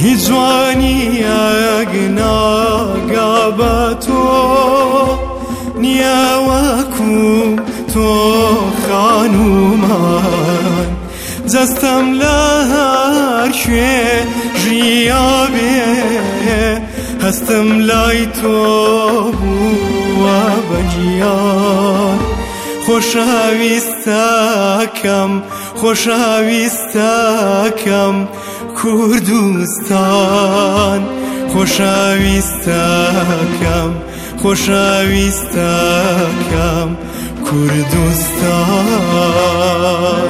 هیچ جوانیەک ناگا تۆ نییە وەکو تۆ خانومان جەستەم لە هەر شوێ ژیابێ هەستم لای تۆ بووە بەجیان خۆشەویستەکەم خۆشەویستەکەم کوردستان خۆشەویستەکەم خۆشەویستەکەم کوردستان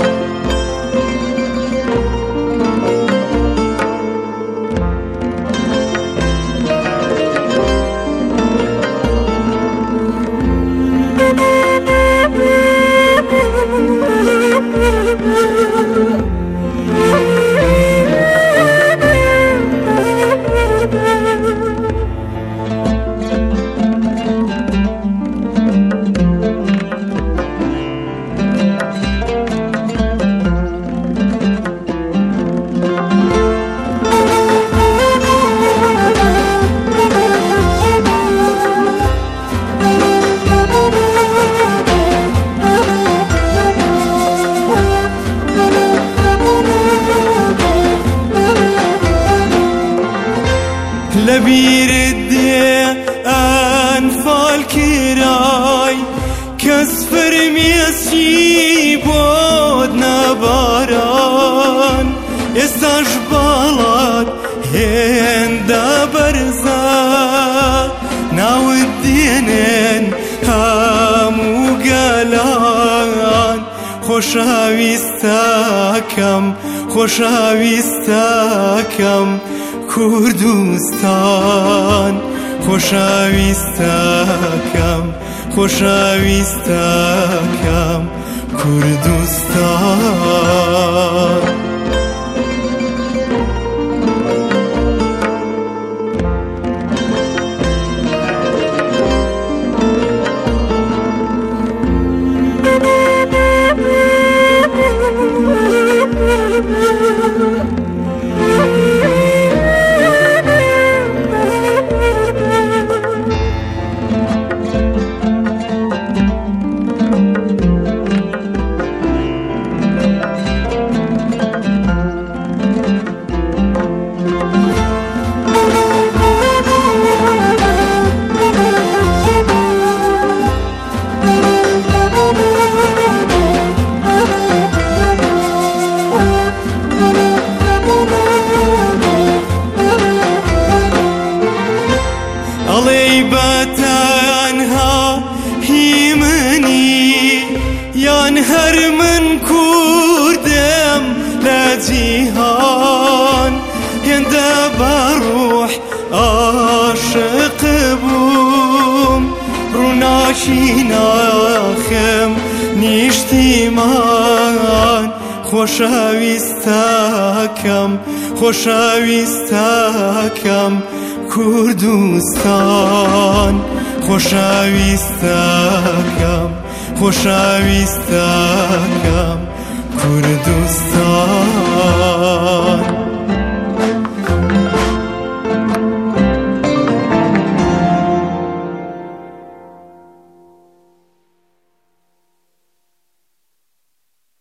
لبیرت دێ ئەنفال کرای کەس فرمێسی بۆت نەباران ئێستاش باڵات هێندە بەرزە ناوت دێنێن هەموو گەلان خۆشەویستەکەم خۆشەویستەکەم کوردستان خۆشەویستەکەم خۆشەویستەکەم کوردستان ئەڵێی بەتەنها هی منی یان هەر من کوردم لە جیهان هێندە بەڕوح عاشق بووم ڕووناکی ناخم نیشتیمان خۆشەویستەکەم خۆشەویستەکەم کوردستان خۆشەویستەکەم خۆشەویستەکەم کوردستان